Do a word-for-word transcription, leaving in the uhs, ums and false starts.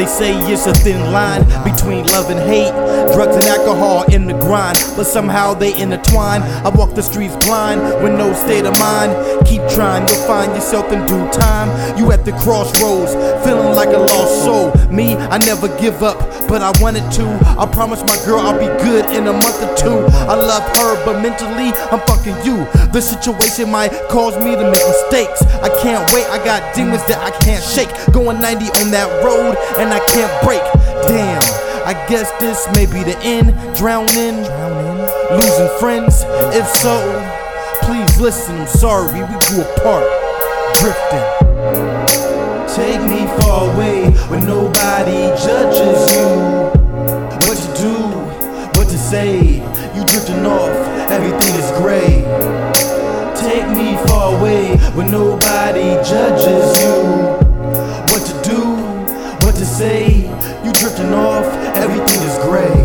They say it's a thin line between love and hate, drugs and alcohol in the grind, but somehow they intertwine. I walk the streets blind with no state of mind. Keep trying, you'll find yourself in due time. You at the crossroads, feeling like a lost soul. Me, I never give up, but I wanted to. I promise my girl I'll be good in a month or two. I love her, but mentally I'm fucking you. The situation might cause me to make mistakes. I can't wait, I got demons that I can't shake. Going ninety on that road and I can't break. Damn, I guess this may be the end. Drowning, losing friends. If so, please listen, I'm sorry, we grew apart, drifting. Take me far away where nobody judges you. What to do, what to say, you drifting off, everything is gray. Take me far away where nobody judges you. What to do, what to say, you drifting off, everything is gray.